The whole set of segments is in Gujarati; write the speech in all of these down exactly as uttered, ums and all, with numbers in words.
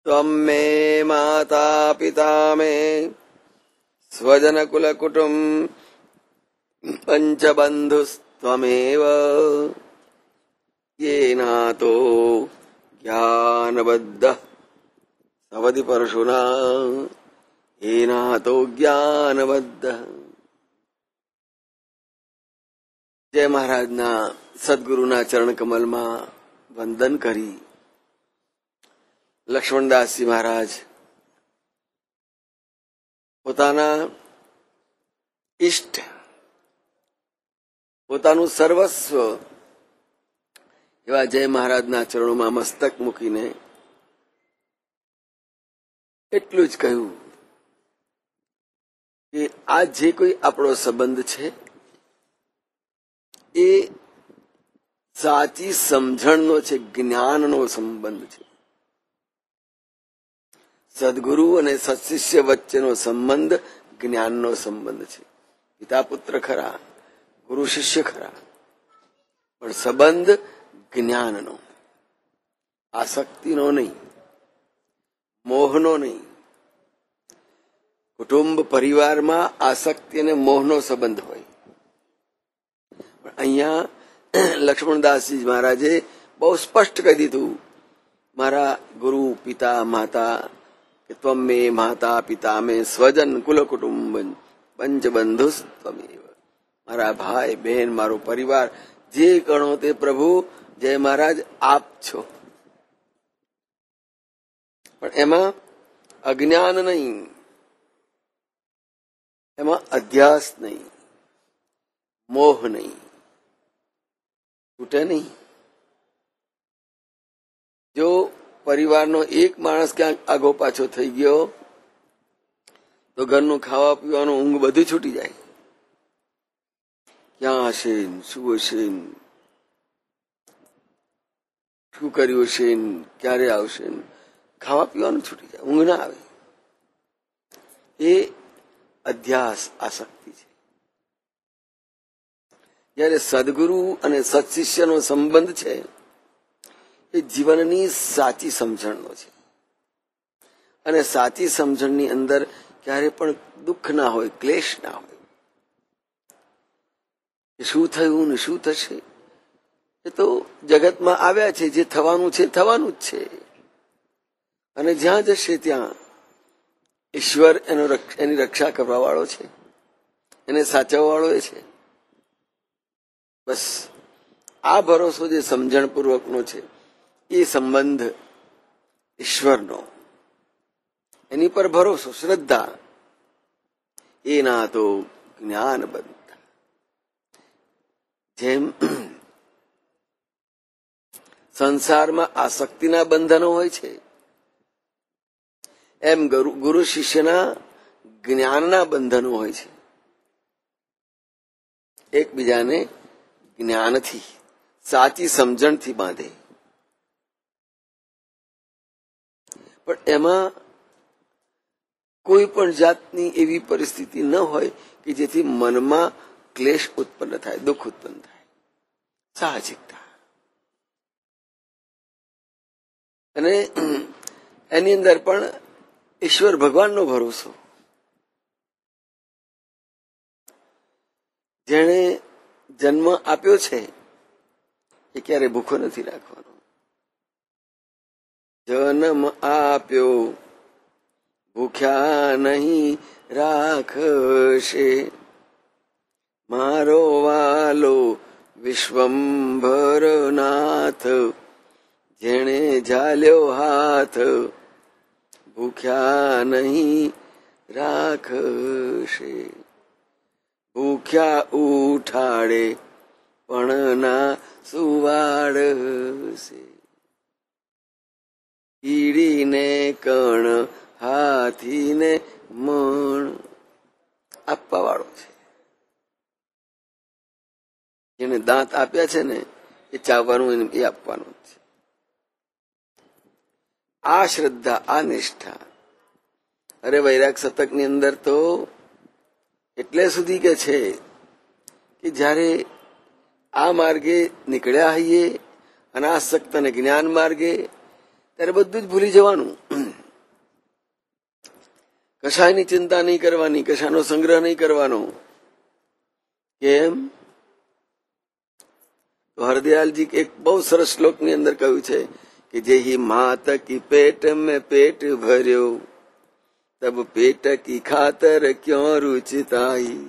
त्वं मे माता पिता मे स्वजन कुल कुटुंब पंचबंधुस्त्वमेव येनातो ज्ञानबद्धः सवति परशुना येनातो ज्ञानबद्धः। जय महाराजना सद्गुरुना चरण कमल में वंदन करी लक्ष्मणदासजी महाराज પોતાના ઈષ્ટ પોતાનું સર્વસ્વ એવા જય મહારાજના ચરણોમાં મસ્તક મૂકીને એટલું જ કહ્યું કે આ જે કોઈ આપણો સંબંધ છે એ સાચી સમજણનો છે, જ્ઞાનનો સંબંધ છે. સદગુરુ અને સત્શિષ્ય વચ્ચેનો સંબંધ જ્ઞાનનો સંબંધ છે. પિતા પુત્ર ખરા, ગુરુ શિષ્ય ખરા, પણ સંબંધ જ્ઞાનનો, આસક્તિનો નહીં, મોહનો નહીં. કુટુંબ પરિવારમાં આસક્તિ અને મોહનો સંબંધ હોય, પણ અહીંયા લક્ષ્મણદાસજી મહારાજે બહુ સ્પષ્ટ કહી દીધું, મારા ગુરુ પિતા માતા કે ત્વમ મે માતા પિતા મે સ્વજન કુલ કુટુંબ પંચબંધુ ત્વમેવ. મારા ભાઈ બહેન મારો પરિવાર જે ગણો તે પ્રભુ જય મહારાજ આપ છો. પણ એમાં અજ્ઞાન નહીં, એમાં અધ્યાસ નહીં, મોહ નહીં, છૂટે નહીં. જો પરિવારનો એક માણસ ક્યાંક આગો પાછો થઈ ગયો તો ઘરનું ખાવા પીવાનું ઊંઘ બધું છૂટી જાય. ક્યાં હશે, શું હશે, શું કર્યું હશે, ક્યારે આવશે, ખાવા પીવાનું છૂટી જાય, ઊંઘ ના આવે. એ અધ્યાસ આસક્તિ છે. જયારે સદગુરુ અને સત્શિષ્યનો સંબંધ છે એ જીવનની સાચી સમજણનો છે, અને સાચી સમજણની અંદર ક્યારે પણ દુઃખ ના હોય, ક્લેશ ના હોય. શું થયું ને શું થશે એ તો જગતમાં આવ્યા છે, જે થવાનું છે થવાનું જ છે, અને જ્યાં જશે ત્યાં ઈશ્વર એનો એની રક્ષા કરવા વાળો છે, એને સાચવવા વાળો એ છે. બસ આ ભરોસો જે સમજણપૂર્વકનો છે એ સંબંધ ઈશ્વરનો, એની પર ભરોસો, શ્રદ્ધા, એના તો જ્ઞાન બંધ. જેમ સંસારમાં આસક્તિના બંધનો હોય છે એમ ગુરુ શિષ્યના જ્ઞાનના બંધનો હોય છે. એકબીજાને જ્ઞાનથી, સાચી સમજણથી બાંધે. પણ એમાં કોઈ પણ જાતની એવી પરિસ્થિતિ ન હોય કે જેથી મનમાં ક્લેશ ઉત્પન્ન થાય, દુઃખ ઉત્પન્ન થાય. સાહજિકતા. અને એની અંદર પણ ઈશ્વર ભગવાનનો ભરોસો. જેણે જન્મ આપ્યો છે એ ક્યારે ભૂખો નથી રાખવાનો. જન્મ આપ્યો ભૂખ્યા નહીં રાખશે, મારો વાલો વિશ્વંભર નાથ, જેણે ઝાલ્યો હાથ ભૂખ્યા નહીં રાખશે. ભૂખ્યા ઉઠાડે પણ ના સુવાડશે, કીડીને કણ હાથીને મણ આપવા વાળો છે. જેને દાંત આપ્યા છે ને એ ચાવવાનું એ આપવાનું છે. આ શ્રદ્ધા, આ નિષ્ઠા. અરે વૈરાગ શતકની અંદર તો એટલે સુધી કે છે કે જયારે આ માર્ગે નીકળ્યા હઈએ અનાસક્ત અને જ્ઞાન માર્ગે, ત્યારે બધું જ ભૂલી જવાનું. કશાયની ચિંતા નહીં કરવાની, કશાનો સંગ્રહ નહીં કરવાનો. કેમ? તો હરદયાલજી એક બહુ સરસ શ્લોકની અંદર કહ્યું છે કે જે હી માત કી પેટ મેં પેટ ભર્યો તબ પેટ કી ખાતર ક્યો રૂચિતાઈ.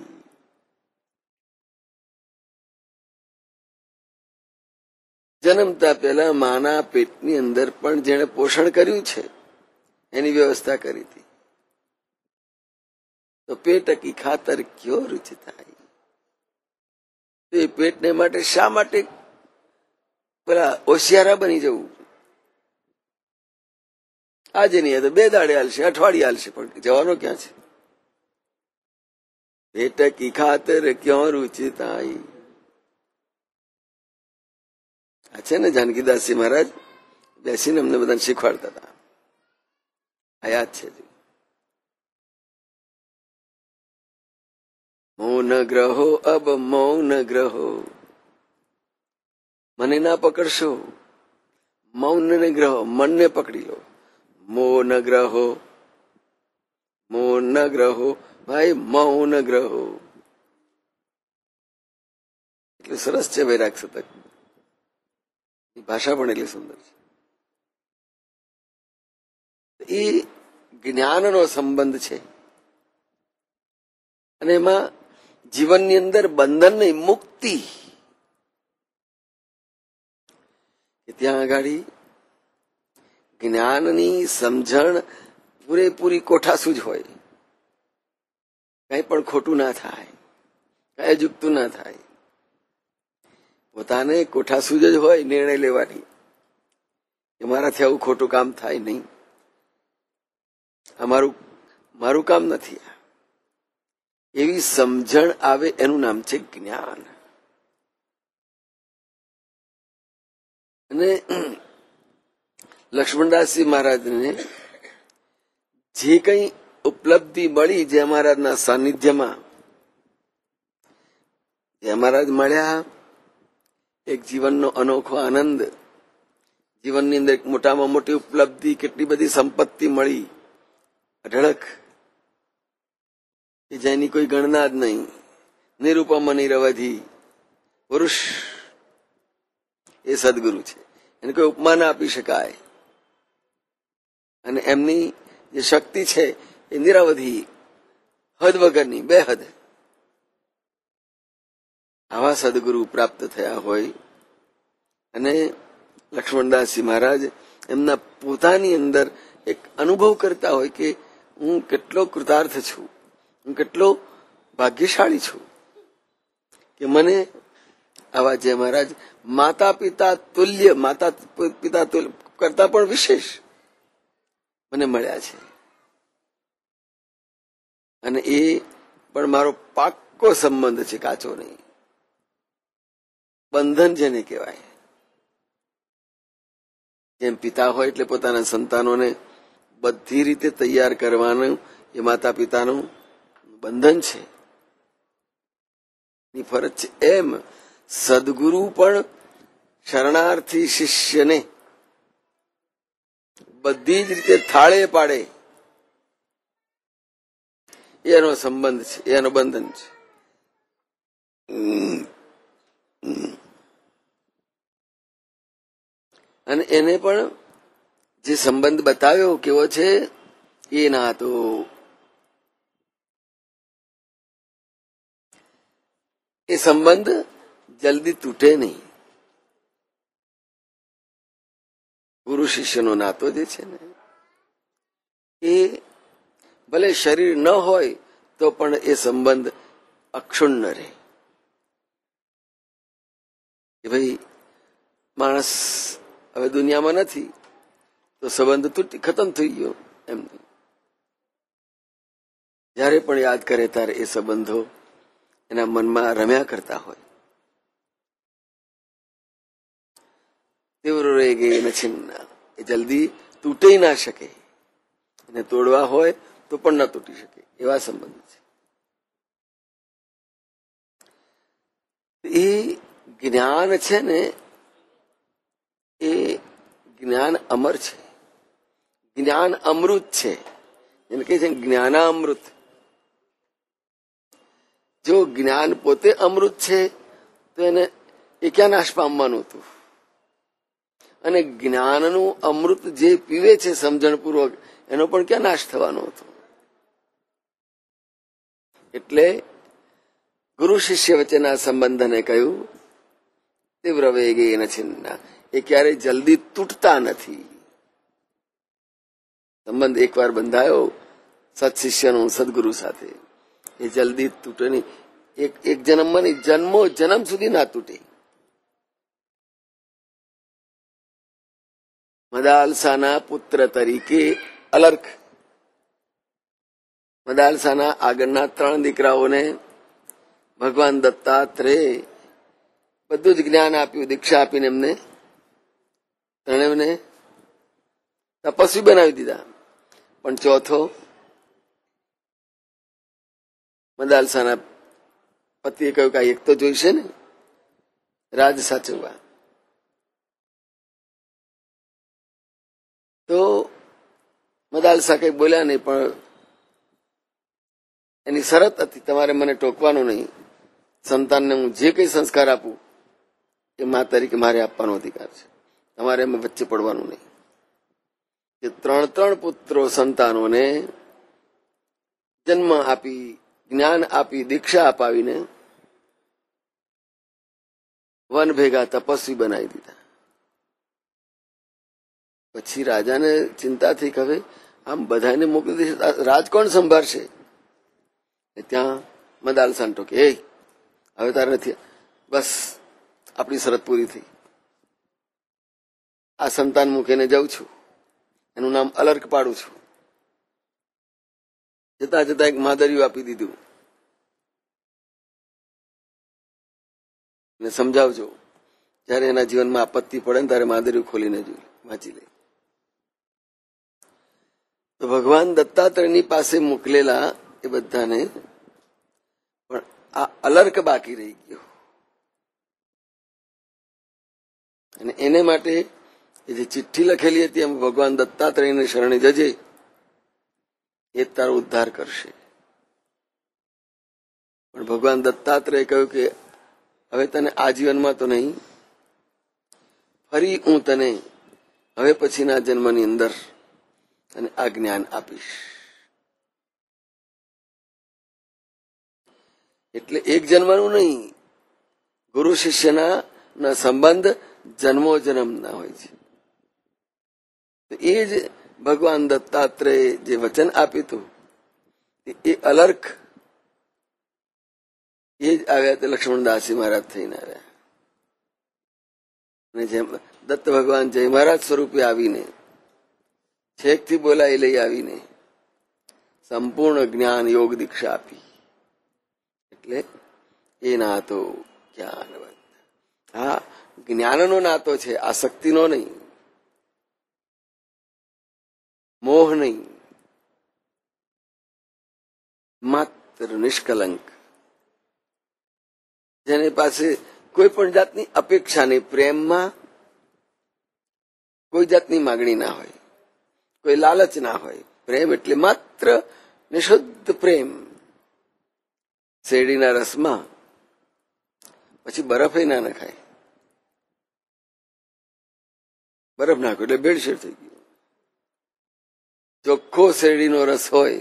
જન્મતા પહેલા માના પેટની અંદર પણ જેણે પોષણ કર્યું છે એની વ્યવસ્થા કરી હતી. તો પેટ કી ખાતર ક્યો રૂચિતાઈ. એ પેટને માટે શા માટે પેલા હોશિયારા બની જવું? આજે નહીં તો બે દાડે હાલશે, અઠવાડિયે હાલશે, પણ જવાનો ક્યાં છે? પેટ કી ખાતર ક્યો રૂચિતાઈ. આ છે ને જાનકીદાસજી મહારાજ બેસીને અમને બધાને શીખવાડતા હતા. આ યાદ છે. મૌન ગ્રહો અબ મૌન ગ્રહો. મને ના પકડશો, મૌન ને ગ્રહો, મનને પકડી લો. મૌન ગ્રહો, મૌન ગ્રહો, ભાઈ મૌન ગ્રહો. એટલું સરસ છે વૈરાગ શતક. ભાષા પણ એટલી સુંદર છે. એ જ્ઞાનનો સંબંધ છે અને એમાં જીવનની અંદર બંધન નહીં, મુક્તિ. ત્યાં આગળ જ્ઞાનની સમજણ પૂરેપૂરી કોઠાસૂજ હોય, કઈ પણ ખોટું ના થાય, કઈ જુગતું ના થાય. પોતાને કોઠાસૂજ જ હોય નિર્ણય લેવાની કે મારાથી આવું ખોટું કામ થાય નહીં, અમારું મારું કામ નથી. એવી સમજણ આવે એનું નામ છે જ્ઞાન. અને લક્ષ્મણદાસજી મહારાજને જે કઈ ઉપલબ્ધિ મળી જય મહારાજના સાનિધ્યમાં, જય મહારાજ મળ્યા, એક જીવનનો અનોખો આનંદ, જીવનની અંદર મોટામાં મોટી ઉપલબ્ધિ, કેટલી બધી સંપત્તિ મળી, અઢળક, કે જેની કોઈ ગણના જ નહીં. નિરૂપમ નિરવધિ પુરુષ એ સદગુરુ છે, એને કોઈ ઉપમા ના આપી શકાય. અને એમની જે શક્તિ છે એ નિરવધિ, હદ વગરની, બે હદ. આવા સદગુરુ પ્રાપ્ત થયા હોય અને લક્ષ્મણદાસજી મહારાજ એમના પોતાની અંદર એક અનુભવ કરતા હોય કે હું કેટલો કૃતાર્થ છું, હું કેટલો ભાગ્યશાળી છું કે મને આવા જય મહારાજ માતા પિતા તુલ્ય, માતા પિતા તુલ્ય કરતા પણ વિશેષ મને મળ્યા છે. અને એ પણ મારો પાક્કો સંબંધ છે, કાચો નહીં. બંધન જેને કહેવાય. જેમ પિતા હોય એટલે પોતાના સંતાનોને બધી રીતે તૈયાર કરવાનું એ માતા પિતાનું બંધન છે, ની ફરજ છે. એમ સદગુરુ પણ શરણાર્થી શિષ્યને બધી જ રીતે થાળે પાડે એનો સંબંધ છે, એનો બંધન છે. અને એને પણ જે સંબંધ બતાવ્યો કેવો છે એ ના તો એ સંબંધ જલ્દી તૂટે નહીં. ગુરુ શિષ્યનો નાતો જે છે ને એ ભલે શરીર ન હોય તો પણ એ સંબંધ અક્ષુણ્ણ રહે. કે ભાઈ માણસ હવે દુનિયામાં નથી તો સંબંધ તૂટી ખતમ થઈ ગયો એમ નહીં. જયારે પણ યાદ કરે ત્યારે એ સંબંધો એના મનમાં રમ્યા કરતા હોય. તીવ્ર રહી ગઈ ને છિન્ન, એ જલ્દી તૂટી ના શકે. એને તોડવા હોય તો પણ ના તૂટી શકે એવા સંબંધ છે. એ જ્ઞાન છે ને એ જ્ઞાન અમર છે, જ્ઞાન અમૃત છે. એને કહે છે જ્ઞાનામૃત. જો જ્ઞાન પોતે અમૃત છે તો એને એ ક્યાં નાશ પામવાનું હતું? અને જ્ઞાનનું અમૃત જે પીવે છે સમજણપૂર્વક એનો પણ ક્યાં નાશ થવાનો હતો? એટલે ગુરુ શિષ્ય વચ્ચેના સંબંધને કહ્યું તીવ્ર વેગે ન છિન્ના. એ ક્યારેય જલ્દી તૂટતા નથી. સંબંધ એકવાર બંધાયો સત્શિષ્યનો સદગુરુ સાથે, એ જલ્દી તૂટે નહીં. એક એક જન્મમાં નહીં, જન્મો જન્મ સુધી ના તૂટે. મદાલસાના પુત્ર તરીકે અલર્ક, મદાલસાના આગળના ત્રણ દીકરાઓને ભગવાન દત્તાત્રેય બધું જ જ્ઞાન આપ્યું, દીક્ષા આપીને એમને ત્રણેયને તપસ્વી બનાવી દીધા. પણ ચોથો મદાલસાના પતિએ કહ્યું કે એક તો જોઈશે ને રાજ સાચવવા. તો મદાલસા કઈ બોલ્યા નહીં, પણ એની શરત હતી તમારે મને ટોકવાનું નહીં. સંતાનને હું જે કઈ સંસ્કાર આપું એ મા તરીકે મારે આપવાનો અધિકાર છે, તમારે એમાં વચ્ચે પડવાનું નહીં. કે ત્રણ ત્રણ પુત્રો સંતાનોને જન્મ આપી, જ્ઞાન આપી, દીક્ષા અપાવીને વન ભેગા તપસ્વી બનાવી દીધા. પછી રાજાને ચિંતા થઈ કે હવે આમ બધાને મોકલી દેશે, રાજ કોણ સંભાળશે? ત્યાં મદાલસાન ટોકે, એ હવે તારે નથી, બસ આપણી શરત પૂરી થઈ. આ સંતાન મૂકીને જાઉં છું, એનું નામ અલર્ક પાડું છું. જતા જતા એક માદરિયું આપી દીધું ને સમજાવજો, જયારે એના જીવનમાં આપત્તિ પડે ને ત્યારે માદરિયું ખોલીને જોઈ વાંચી લે. તો ભગવાન દત્તાત્રેયની પાસે મોકલેલા એ બધાને, પણ આ અલર્ક બાકી રહી ગયો. અને એને માટે એ જે ચિઠ્ઠી લખેલી હતી એમ ભગવાન દત્તાત્રેયને શરણે જજે, એ તારો ઉદ્ધાર કરશે. પણ ભગવાન દત્તાત્રેય કહ્યું કે હવે તને આ જીવનમાં તો નહીં, ફરી હું તને હવે પછીના જન્મની અંદર અને આ જ્ઞાન આપીશ. એટલે એક જન્મનું નહીં, ગુરુ શિષ્યના સંબંધ જન્મો જન્મના હોય છે. તો એ જ ભગવાન દત્તાત્રેય જે વચન આપ્યું હતું એ અલર્ક એ જ આવ્યા તે લક્ષ્મણદાસજી મહારાજ થઈને આવ્યા. અને જેમ દત્ત ભગવાન જય મહારાજ સ્વરૂપે આવીને છેકથી બોલાઈ લઈ આવીને સંપૂર્ણ જ્ઞાન યોગ દીક્ષા આપી. એટલે એ નાતો જ્ઞાનવંત. હા, જ્ઞાનનો નાતો છે, આસક્તિનો નહીં, મોહ નહીં, માત્ર નિષ્કલંક, જેની પાસે કોઈ પણ જાતની અપેક્ષા નહીં, પ્રેમમાં કોઈ જાતની માગણી ના હોય, કોઈ લાલચ ના હોય. પ્રેમ એટલે માત્ર નિશુદ્ધ પ્રેમ. શેરડીના રસમાં પછી બરફ ના નખાય, બરફ નાખો એટલે ભેળસેળ થઈ ગયું. ચોખ્ખો શેરડીનો રસ હોય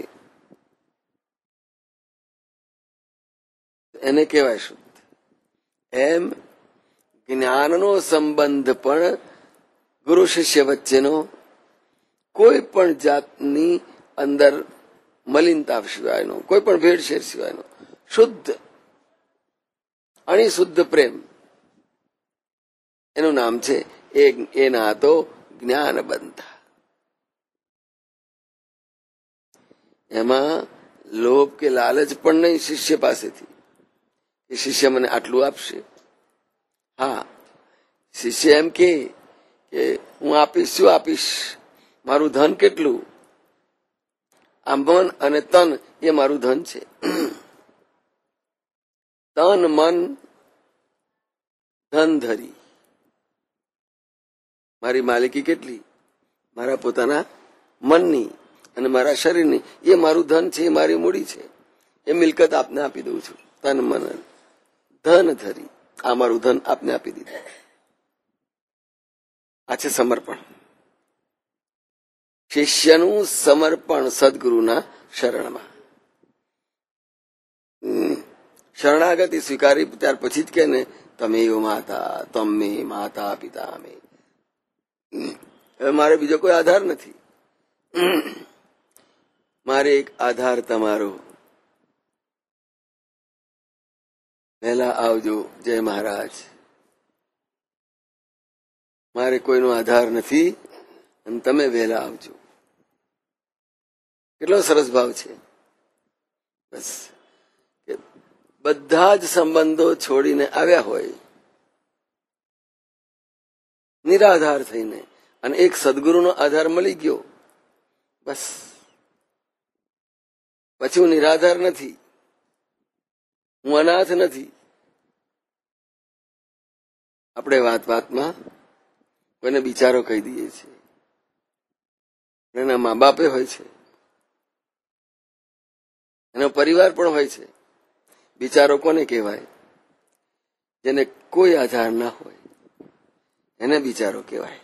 એને કહેવાય શુદ્ધ. એમ જ્ઞાનનો સંબંધ પણ ગુરુ શિષ્ય વચ્ચેનો કોઈ પણ જાતની અંદર મલિનતા સિવાયનો, કોઈ પણ ભેળસેળ સિવાયનો શુદ્ધ અણિશુદ્ધ પ્રેમ, એનું નામ છે એ ના તો જ્ઞાન બંધા. એમાં લોભ કે લાલચ પણ નહીં શિષ્ય પાસેથી કે શિષ્ય મને આટલું આપશે. હા, શિષ્ય એમ કે હું આપીશ, શું આપીશ, મારું ધન કેટલું, આ મન અને તન એ મારું ધન છે. તન મન ધન ધરી, મારી માલિકી કેટલી, મારા પોતાના મનની અને મારા શરીરની, એ મારું ધન છે, એ મારી મૂડી છે. એ મિલકત આપને આપી દઉં છું. તન મન ધન ધરી આ મારું ધન આપને આપી દીધું. આ છે સમર્પણ. શિષ્યનું સમર્પણ સદગુરુના શરણમાં. શરણાગતિ સ્વીકારી ત્યાર પછી જ કે ને, તમે માતા તમે માતા પિતા અમે. હવે મારે બીજો કોઈ આધાર નથી. મારે એક આધાર તમારો. વહેલા આવજો જય મહારાજ. મારે કોઈનો આધાર નથી અને તમે વહેલા આવજો. કેટલો સરસ ભાવ છે. બસ બધા જ સંબંધો છોડીને આવ્યા હોય નિરાધાર થઈને, અને એક સદગુરુનો આધાર મળી ગયો. બસ પછી હું નિરાધાર નથી, હું અનાથ નથી. આપણે વાત વાતમાં કોઈને બિચારો કહી દઈએ છીએ. એના મા બાપે હોય છે, એનો પરિવાર પણ હોય છે. બિચારો કોને કહેવાય? જેને કોઈ આધાર ના હોય એને બિચારો કહેવાય.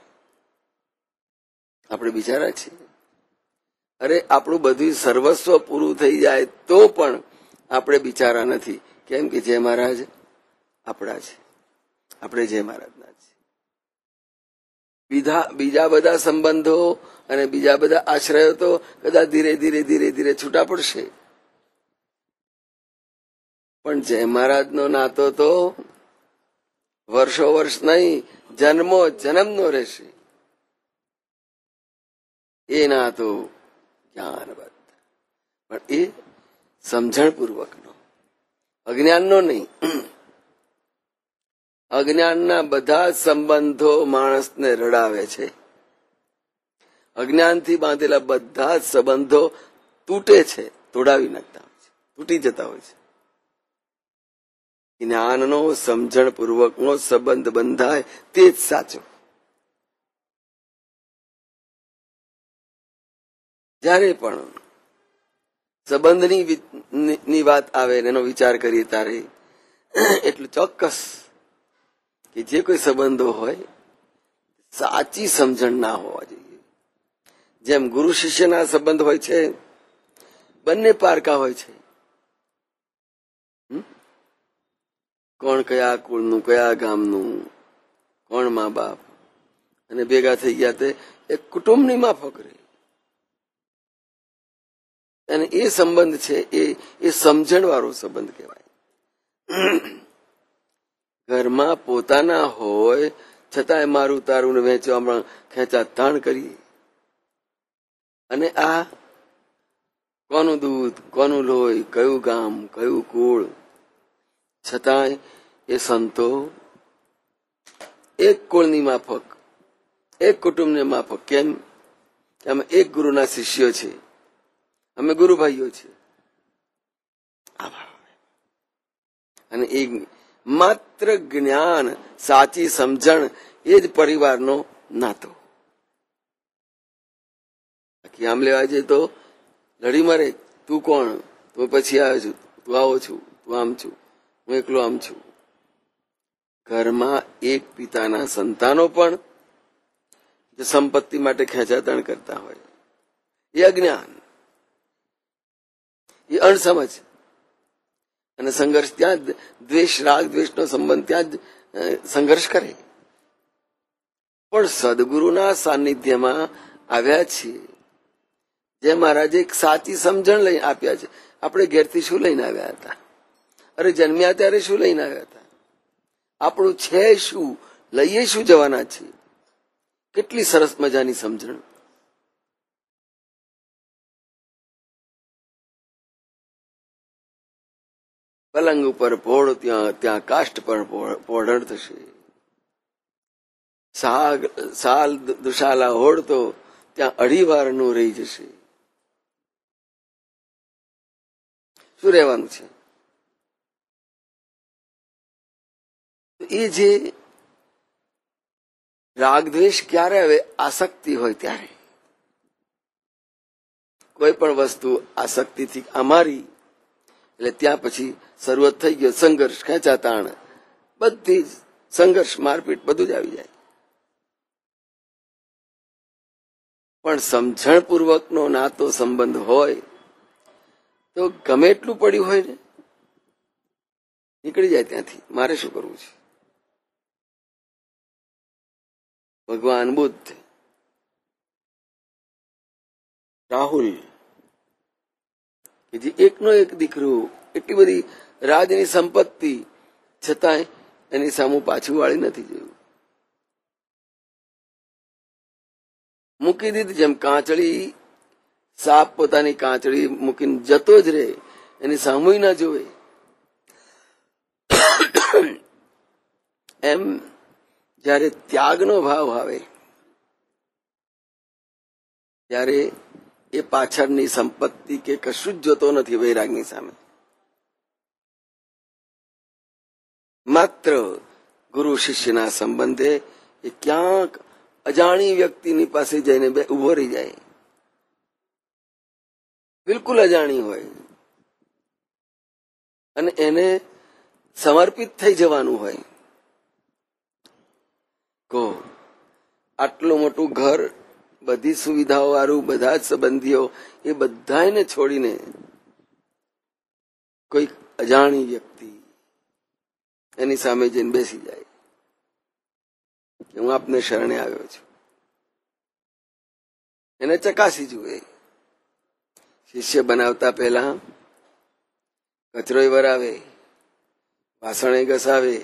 આપણે બિચારા છીએ. અરે આપણું બધું સર્વસ્વ પૂરું થઈ જાય તો પણ આપણે બિચારા નથી. કેમ કે જય મહારાજ આપણા છે, આપણે જય મહારાજના છે. બીજા બીજા બધા સંબંધો અને બીજા બધા આશ્રયો તો કદાચ ધીરે ધીરે ધીરે ધીરે છૂટા પડશે, પણ જય મહારાજનો નાતો તો વર્ષો વર્ષ નહીં, જન્મો જન્મનો રહેશે. એ નાતો જ્ઞાનબદ્ધ, પણ એ સમજણપૂર્વકનો, અજ્ઞાનનો નહીં. અજ્ઞાનના બધા સંબંધો માણસને રડાવે છે. અજ્ઞાનથી બાંધેલા બધા જ સંબંધો તૂટે છે, તોડાવી નાખતા હોય છે, તૂટી જતા હોય છે. જ્ઞાનનો સમજણપૂર્વકનો સંબંધ બંધાય તે જ સાચો. જ્યારે પણ સંબંધની વાત આવે એનો વિચાર કરીએ ત્યારે એટલે ચોક્કસ કે જે કોઈ સંબંધો હોય સાચી સમજણ ના હોવા જોઈએ. જેમ ગુરુ શિષ્યના સંબંધ હોય છે, બંને પારકા હોય છે. કોણ કયા કુળનું, કયા ગામનું, કોણ મા બાપ, અને ભેગા થઈ ગયા તે એક કુટુંબની માફક રહે. અને એ સંબંધ છે એ એ સમજણ વાળો સંબંધ કહેવાય. ઘરમાં પોતાના હોય છતાંય મારું તારું ને વહેંચવા હમણાં ખેંચા તાણ કરીએ. અને આ કોનું દૂધ, કોનું લોહી, કયું ગામ, કયું કુળ, છતાંય એ સંતો એક કુળની માફક, એક કુટુંબની માફક. કેમ? અમે એક ગુરુના શિષ્યો છે, અમે ગુરુ ભાઈઓ છે. અને એ માત્ર જ્ઞાન, સાચી સમજણ એ જ પરિવારનો નાતો. બાકી આમ લેવા જઈએ તો લડી મરે. તું કોણ? તું પછી આવે છું, તું આવો છું, તું આમ છું, હું એકલો આમ છું. ઘરમાં એક પિતાના સંતાનો પણ જે સંપત્તિ માટે ખેંચાતાણ કરતા હોય એ અજ્ઞાન, એ અણસમજ. અને સંઘર્ષ ત્યાં જ, દ્વેષ રાગ દ્વેષનો સંબંધ ત્યાં જ સંઘર્ષ કરે. પણ સદગુરુના સાનિધ્યમાં આવ્યા છીએ, જે મહારાજે એક સાચી સમજણ લઈને આપ્યા છે. આપણે ઘેરથી શું લઈને આવ્યા હતા? અરે જન્મ્યા ત્યારે શું લઈને આવ્યા હતા? આપણું છે શું, લઈએ શું જવાના છીએ? કેટલી સરસ મજાની સમજણ. પલંગ ઉપર પોળ, ત્યાં ત્યાં કાષ્ઠ પર પોઢણ થશે. સાગ સાલ દુશાલા હોડતો ત્યાં અઢી વારનું રહી જશે. શું રહેવાનું છે? એ જે રાગદ્વેષ ક્યારે આવે? આસક્તિ હોય ત્યારે. કોઈ પણ વસ્તુ આસક્તિથી અમારી એટલે ત્યાં પછી શરૂઆત થઈ ગયો સંઘર્ષ, ખેંચાતાણ, બધી જ સંઘર્ષ, મારપીટ બધું જ આવી જાય. પણ સમજણપૂર્વકનો નાતો સંબંધ હોય તો ગમે એટલું પડ્યું હોય ને નીકળી જાય ત્યાંથી. મારે શું કરવું છે? ભગવાન બુદ્ધ, રાહુલ કે જે એકનો એક દીકરો, એટલી બધી રાજની સંપત્તિ છતાંય એની સામું પાછું વાળી નથી જોયું. મૂકી દીધી. જેમ કાંચળી, સાપ પોતાની કાંચળી મૂકીને જતો જ રહે, એની સામું ના જોવે, એમ જયારે ત્યાગનો ભાવ આવે ત્યારે એ પાછળની સંપત્તિ કે કશું જ જોતો નથી વૈરાગની સામે. માત્ર ગુરુ શિષ્યના સંબંધે એ ક્યાંક અજાણી વ્યક્તિની પાસે જઈને બે ઉભો રહી જાય, બિલકુલ અજાણી હોય, અને એને સમર્પિત થઈ જવાનું હોય. કહો, આટલું મોટું ઘર, બધી સુવિધાઓ વાળું, બધા જ સંબંધીઓ, એ બધાને છોડીને કોઈ અજાણી વ્યક્તિ એની સામે જઈને બેસી જાય કે હું આપને શરણે આવ્યો છું. એને ચકાસી જુએ. શિષ્ય બનાવતા પહેલા કચરો વરાવે, વાસણે ઘસાવે,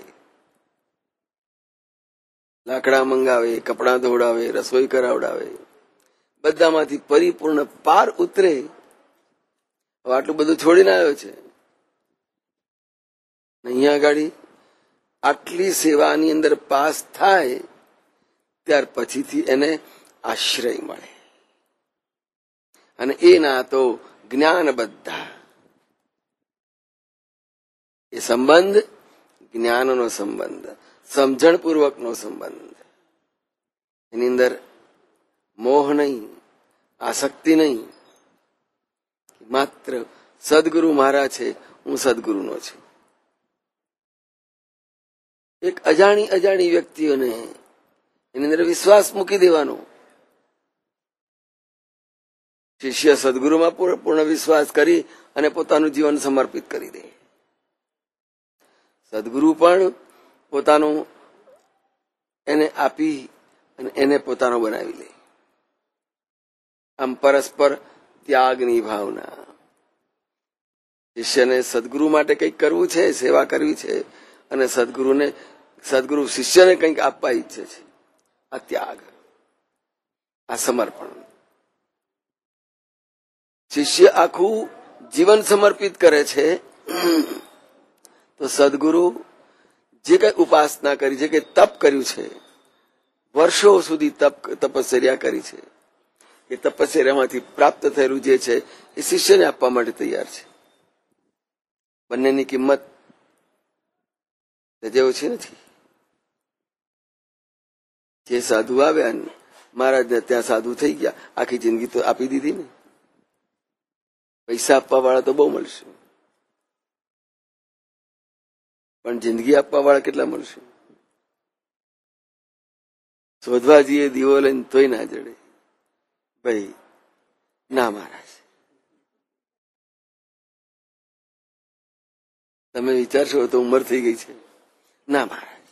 લાકડા મંગાવે, કપડાં ધોવડાવે, રસોઈ કરાવડાવે, બધામાંથી પરિપૂર્ણ પાર ઉતરે. હવે આટલું બધું છોડીને આવ્યો છે, અહીંયા આગળ આટલી સેવાની અંદર પાસ થાય ત્યાર પછીથી એને આશ્રય મળે. અને એ ના તો જ્ઞાન બધા. એ સંબંધ જ્ઞાનનો સંબંધ, સમજણપૂર્વકનો સંબંધ. એની અંદર મોહ નહીં, આસક્તિ નહીં, માત્ર સદગુરુ મારા છે, હું સદગુરુનો છું. એક અજાણી અજાણી વ્યક્તિઓને એની અંદર વિશ્વાસ મૂકી દેવાનો. શિષ્ય સદગુરુમાં પૂર્ણ વિશ્વાસ કરી અને પોતાનું જીવન સમર્પિત કરી દે. સદગુરુ પણ પોતાનું એને આપી અને એને પોતાનો બનાવી લે. આમ પરસ્પર ત્યાગની ભાવના. શિષ્યને સદગુરુ માટે કંઈક કરવું છે, સેવા કરવી છે, અને સદગુરુને સદગુરુ શિષ્યને કંઈક આપવા ઈચ્છે છે. આ ત્યાગ, આ સમર્પણ. શિષ્ય આખું જીવન સમર્પિત કરે છે તો સદગુરુ જે કઈ ઉપાસના કરી છે, કે તપ કર્યું છે, વર્ષો સુધી તપ તપશ્ચર્યા કરી છે, એ તપશ્ચર્યામાંથી પ્રાપ્ત થયેલું જે છે એ શિષ્યને આપવા માટે તૈયાર છે. બંનેની કિંમત જેવું છે નથી. જે સાધુ આવ્યા મહારાજને ત્યાં સાધુ થઈ ગયા, આખી જિંદગી તો આપી દીધી ને. પૈસા આપવા વાળા તો બહુ મળશે, પણ જિંદગી આપવા વાળા કેટલા મળશે? શોધવા જઈએ દીવો લઈને તોય ના જડે. ભાઈ ના મહારાજ, તમે વિચારશો તો ઉંમર થઈ ગઈ છે. ના મહારાજ,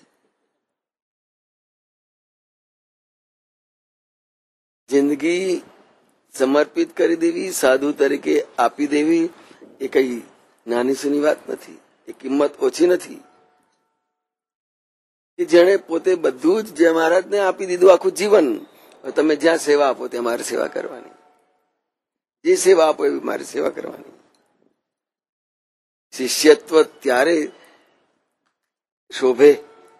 જિંદગી સમર્પિત કરી દેવી, સાધુ તરીકે આપી દેવી, એ કઈ નાની સૂની વાત નથી. એ કિંમત ઓછી નથી. કે જેણે પોતે બધું જ જે મહારાજને આપી દીધું, આખું જીવન. તમે જ્યાં સેવા આપો ત્યાં મારે સેવા કરવાની, જે સેવા આપો એવી મારે સેવા કરવાની. શિષ્યત્વ ત્યારે શોભે,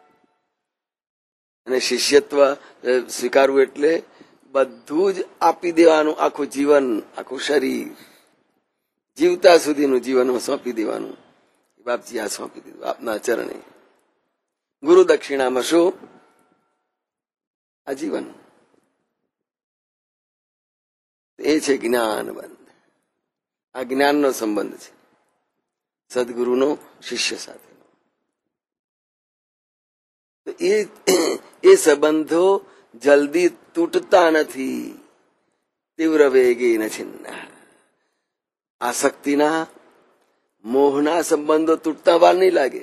અને શિષ્યત્વ સ્વીકારવું એટલે બધું જ આપી દેવાનું. આખું જીવન, આખું શરીર, જીવતા સુધીનું જીવન સોંપી દેવાનું. બાપજી આ સોંપી દીધું આપના ચરણે. ગુરુ દક્ષિણામાં શું? આ જીવન. એ છે જ્ઞાન બંધ. આ જ્ઞાનનો સંબંધ છે, સદગુરુનો શિષ્ય સાથેનો. તો એ એ સંબંધો જલ્દી તૂટતા નથી. તીવ્ર વેગે ન છિન્ના. આસક્તિના મોહના સંબંધો તૂટતા વાર નહીં લાગે,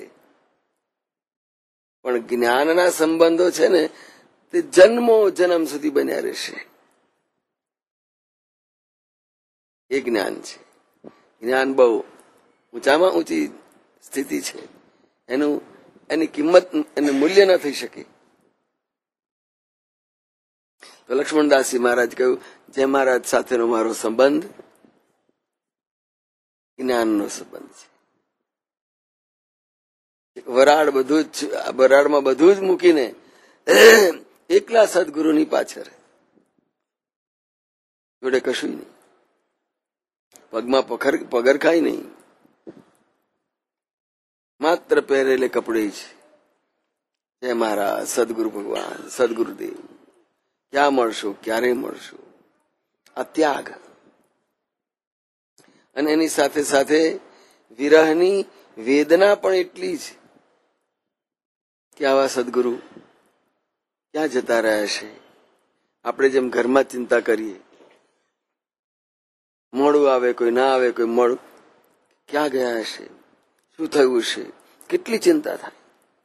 પણ જ્ઞાનના સંબંધો છે ને તે જન્મો જન્મ સુધી બન્યા રહેશે. એ જ્ઞાન છે. જ્ઞાન બહુ ઊંચામાં ઊંચી સ્થિતિ છે. એનું એની કિંમત એનું મૂલ્ય ન થઈ શકે. તો લક્ષ્મણદાસજી મહારાજ કહ્યું, જય મહારાજ સાથેનો મારો સંબંધ જ્ઞાનનો સંબંધ છે. વરાળ બધું જ વરાળમાં બધું જ મૂકીને એકલા સદગુરુની પાછળ, જોડે કશું નહીં, પગમાં પગર પગરખાય નહીં, માત્ર પહેરેલે કપડે જ જય મહારાજ, સદગુરુ ભગવાન, સદગુરુદેવ, ક્યાં મળશો, ક્યારે મળશો, આ ત્યાગ. અને એની સાથે સાથે વિરહની વેદના પણ એટલી જ કે આવા સદગુરુ ક્યાં જતા રહ્યા છે. આપણે જેમ ઘરમાં ચિંતા કરીએ, મોડું આવે, કોઈ ના આવે, કોઈ મોડું, ક્યાં ગયા હશે, શું થયું છે, કેટલી ચિંતા થાય.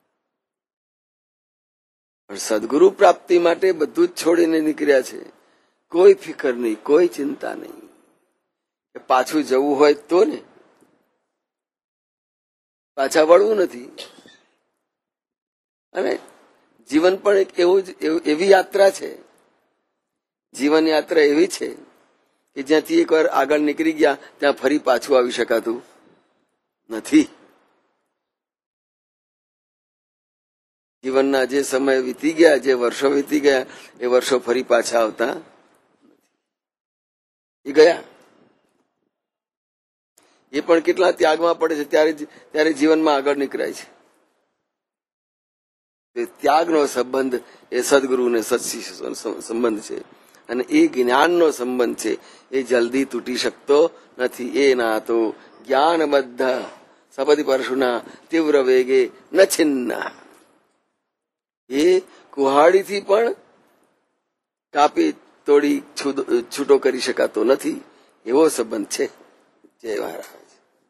પણ સદગુરુ પ્રાપ્તિ માટે બધું જ છોડીને નીકળ્યા છે. કોઈ ફિકર નહીં, કોઈ ચિંતા નહીં. પાછું જવું હોય તો ને, પાછા વળવું નથી. અને જીવન પણ એક એવું જ એવી યાત્રા છે, જીવન યાત્રા એવી છે કે જ્યાંથી એકવાર આગળ નીકળી ગયા ત્યાં ફરી પાછું આવી શકાતું નથી. જીવનના જે સમય વીતી ગયા, જે વર્ષો વીતી ગયા, એ વર્ષો ફરી પાછા આવતા નથી. એ ગયા. એ પણ કેટલા ત્યાગમાં પડે છે, ત્યારે ત્યારે જીવનમાં આગળ નીકળાય છે. ત્યાગનો સંબંધ એ સદગુરુ ને સત્શિષ્ય સંબંધ છે. અને એ જ્ઞાનનો સંબંધ છે, એ જલ્દી તૂટી શકતો નથી. એ ના તો જ્ઞાનબદ્ધ સપદી પરશુના તીવ્ર વેગે ન છિન્ના. એ કુહાડીથી પણ કાપી તોડી છૂટો કરી શકાતો નથી. એવો સંબંધ છે. જય મહારાજ.